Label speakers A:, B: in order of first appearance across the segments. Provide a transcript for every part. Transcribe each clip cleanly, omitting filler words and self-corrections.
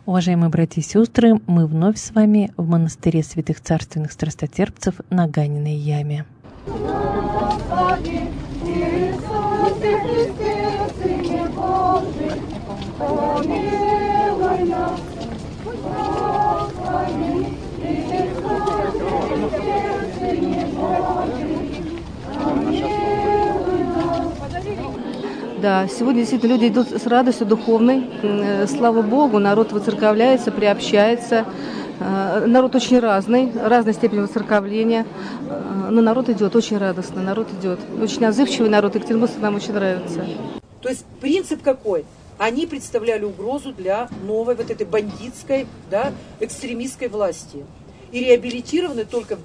A: Уважаемые братья и сестры, мы вновь с вами в монастыре святых царственных страстотерпцев на Ганиной яме.
B: Да, сегодня действительно люди идут с радостью духовной. Слава Богу, народ воцерковляется, приобщается. Народ очень разный, разной степени воцерковления. Но народ идет очень радостно, народ идет. Очень отзывчивый народ, екатеринбургцы нам очень нравится.
C: То есть принцип какой? Они представляли угрозу для новой вот этой бандитской, да, экстремистской власти. И реабилитированы только в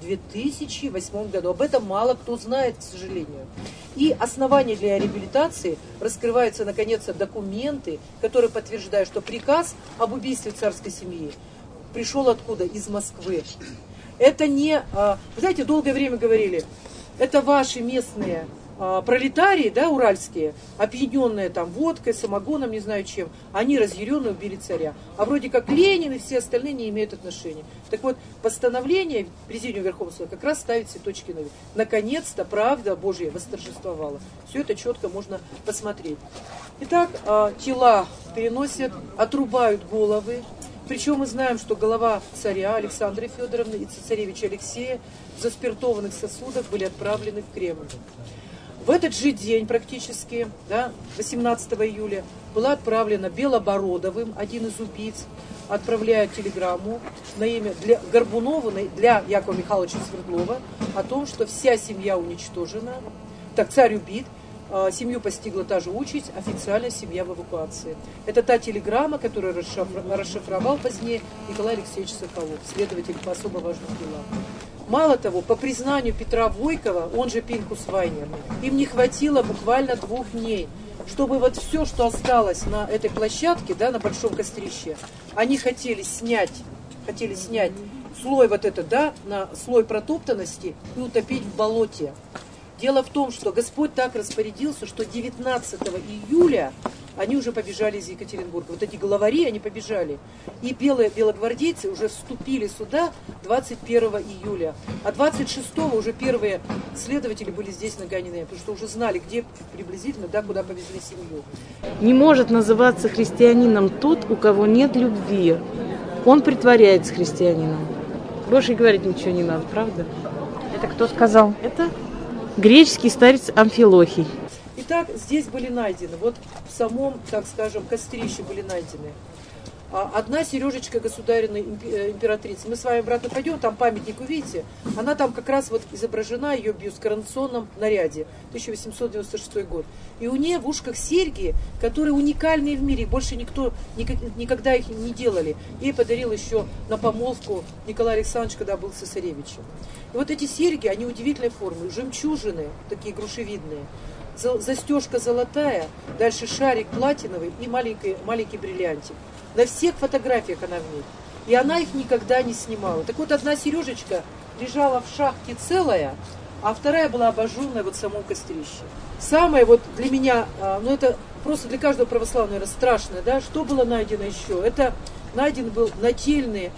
C: 2008 году. Об этом мало кто знает, к сожалению. И основания для реабилитации раскрываются, наконец-то, документы, которые подтверждают, что приказ об убийстве царской семьи пришел откуда? Из Москвы. Это не... Вы знаете, долгое время говорили, это ваши местные пролетарии, да, уральские, опьяненные там водкой, самогоном, не знаю чем, они разъяренно убили царя. А вроде как Ленин и все остальные не имеют отношения. Так вот, постановление Президиума Верховного Суда как раз ставит все точки над «и». Наконец-то правда Божья восторжествовала. Все это четко можно посмотреть. Итак, тела переносят, отрубают головы. Причем мы знаем, что голова царя Александры Федоровны и цесаревича Алексея в заспиртованных сосудах были отправлены в Кремль. В этот же день практически, да, 18 июля, была отправлена Белобородовым, один из убийц, отправляет телеграмму на имя Горбунова, для Якова Михайловича Свердлова, о том, что вся семья уничтожена, так, царь убит, семью постигла та же участь, официально семья в эвакуации. Это та телеграмма, которую расшифровал позднее Николай Алексеевич Соколов, следователь по особо важным делам. Мало того, по признанию Петра Войкова, он же Пинкус Вайнер, им не хватило буквально 2 дней, чтобы вот все, что осталось на этой площадке, да, на Большом Кострище, они хотели снять слой вот этот, да, на слой протоптанности и утопить в болоте. Дело в том, что Господь так распорядился, что 19 июля они уже побежали из Екатеринбурга. Вот эти главари, они побежали. И белогвардейцы уже вступили сюда 21 июля. А 26-го уже первые следователи были здесь на Ганиной, потому что уже знали, где приблизительно, да, куда повезли семью.
D: Не может называться христианином тот, у кого нет любви. Он притворяется христианином. Больше говорить ничего не надо, правда?
A: Это кто сказал?
D: Это греческий старец Амфилохий.
C: Итак, здесь были найдены, вот в самом, так скажем, кострище были найдены. Одна сережечка государственной императрицы. Мы с вами обратно пойдем, там памятник увидите. Она там как раз вот изображена, ее бьют в коронационном наряде, 1896 год. И у нее в ушках серьги, которые уникальные в мире, больше никто никогда их не делали. Ей подарил еще на помолвку Николай Александрович, когда был цесаревичем. И вот эти серьги, они удивительной формы, жемчужины, такие грушевидные. Застежка золотая, дальше шарик платиновый и маленький бриллиантик. На всех фотографиях она в них. И она их никогда не снимала. Так вот, одна сережечка лежала в шахте целая, а вторая была обожженная вот в самом кострище. Самое вот для меня, ну это просто для каждого православного, наверное, страшное, да, что было найдено еще? Это найден был нательная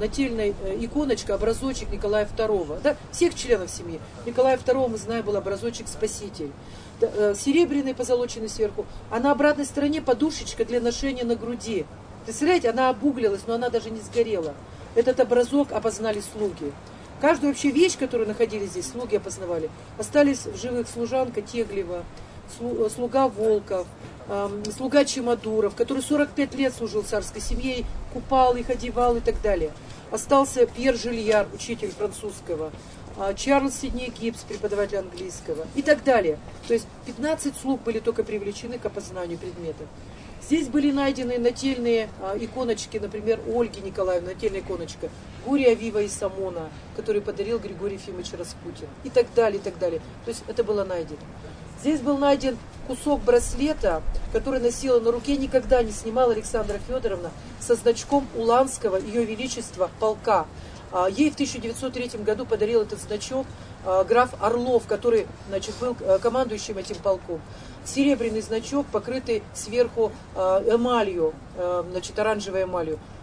C: иконочка, образочек Николая II, да, всех членов семьи. Николая II, мы знаем, был образочек Спаситель. Серебряный, позолоченный сверху, а на обратной стороне подушечка для ношения на груди. Представляете, она обуглилась, но она даже не сгорела. Этот образок опознали слуги. Каждую вообще вещь, которую находили здесь, слуги опознавали. Остались в живых служанка Теглева, слуга Волков, слуга Чемодуров, который 45 лет служил царской семье, купал их, одевал и так далее. Остался Пьер Жильяр, учитель французского, Чарльз Сидней Гибс, преподаватель английского и так далее. То есть 15 слуг были только привлечены к опознанию предметов. Здесь были найдены нательные иконочки, например, Ольги Николаевны, нательная иконочка, Гурия Вива и Самона, который подарил Григорий Ефимович Распутин, и так далее, и так далее. То есть это было найдено. Здесь был найден кусок браслета, который носила на руке, никогда не снимала Александра Федоровна, со значком Уланского Ее Величества полка. Ей в 1903 году подарил этот значок граф Орлов, который, значит, был командующим этим полком. Серебряный значок, покрытый сверху эмалью, значит, оранжевой эмалью.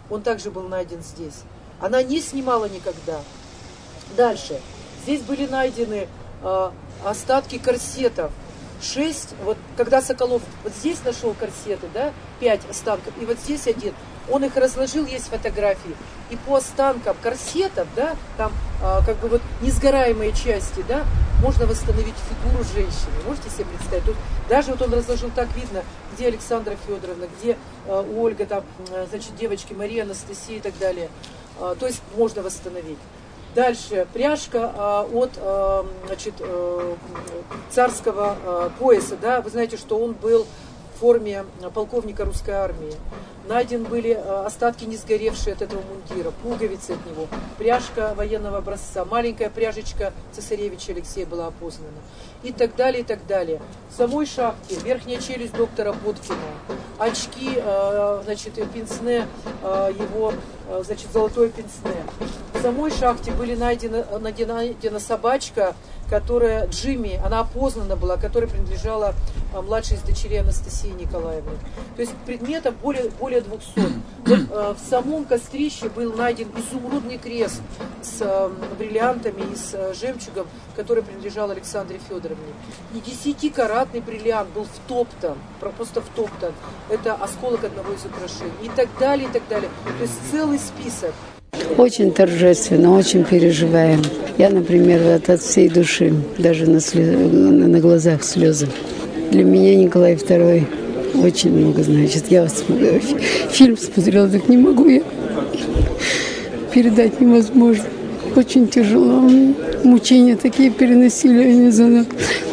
C: он также был найден здесь. Она не снимала никогда. Дальше. Здесь были найдены остатки корсетов. 6, вот когда Соколов вот здесь нашел корсеты, да, 5 останков, и вот здесь один, он их разложил, есть фотографии, и по останкам корсетов, да, там как бы вот несгораемые части, да, можно восстановить фигуру женщины, можете себе представить? Тут даже вот он разложил, так видно, где Александра Федоровна, где Ольга, там, значит, девочки, Мария, Анастасия и так далее, то есть можно восстановить. Дальше пряжка от, значит, царского пояса, да, вы знаете, что он был в форме полковника русской армии. Найдены были остатки не сгоревшие от этого мундира, пуговицы от него, пряжка военного образца, маленькая пряжечка цесаревича Алексея была опознана и так далее, и так далее. В самой шахте верхняя челюсть доктора Боткина, очки, значит, пенсне, его, значит, золотое пенсне. В самой шахте были найдена собачка, которая Джимми, она опознана была, которая принадлежала младшей из дочерей Анастасии Николаевны. То есть предметов более 200. Вот, в самом кострище был найден изумрудный крест с бриллиантами и с жемчугом, который принадлежал Александре Федоровне. И 10-каратный бриллиант был втоптан, просто втоптан. Это осколок одного из украшений. И так далее, и так далее. То есть целый список.
E: Очень торжественно, очень переживаем. Я, например, от всей души, даже на глазах слезы. Для меня Николай II очень много значит. Я фильм смотрела, так не могу я передать невозможно. Очень тяжело. Мучения такие переносили они за нас.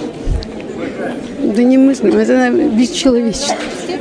E: Да немыслимо, это бесчеловечно.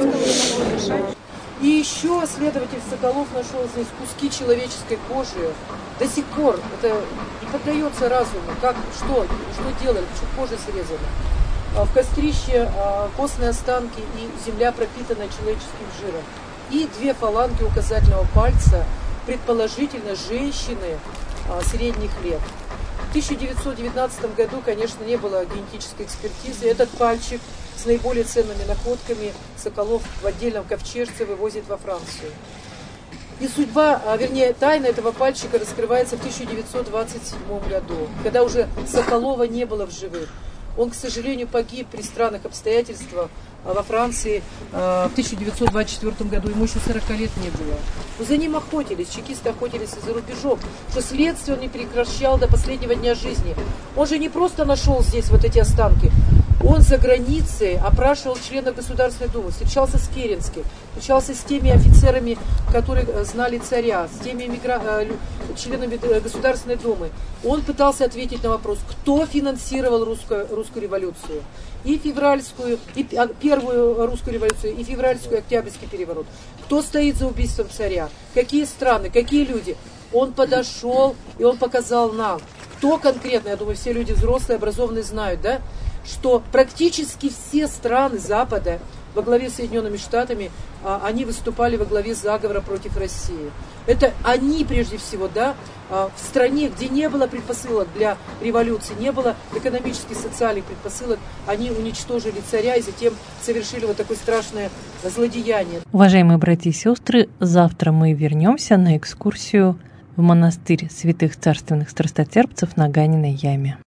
C: И еще следователь Соколов нашел здесь куски человеческой кожи. До сих пор это не поддается разуму. Как, что делали, почему кожа срезана. В кострище костные останки и земля, пропитанная человеческим жиром. И 2 фаланги указательного пальца, предположительно, женщины средних лет. В 1919 году, конечно, не было генетической экспертизы. Этот пальчик с наиболее ценными находками Соколов в отдельном ковчежце вывозит во Францию. И судьба, вернее, тайна этого пальчика раскрывается в 1927 году, когда уже Соколова не было в живых. Он, к сожалению, погиб при странных обстоятельствах во Франции в 1924 году. Ему еще 40 лет не было. Но за ним охотились, чекисты охотились и за рубежом. Что следствие он не прекращал до последнего дня жизни. Он же не просто нашел здесь вот эти останки. Он за границей опрашивал членов Государственной Думы, встречался с Керенским, встречался с теми офицерами, которые знали царя, с теми членами Государственной Думы. Он пытался ответить на вопрос, кто финансировал русскую революцию. И февральскую, и первую русскую революцию, и февральскую, и Октябрьский переворот. Кто стоит за убийством царя, какие страны, какие люди. Он подошел, и он показал нам, кто конкретно, я думаю, все люди взрослые, образованные знают, да, что практически все страны Запада во главе с Соединенными Штатами, они выступали во главе заговора против России. Это они, прежде всего, да, в стране, где не было предпосылок для революции, не было экономических, социальных предпосылок, они уничтожили царя и затем совершили вот такое страшное злодеяние.
A: Уважаемые братья и сестры, завтра мы вернемся на экскурсию в монастырь святых царственных страстотерпцев на Ганиной яме.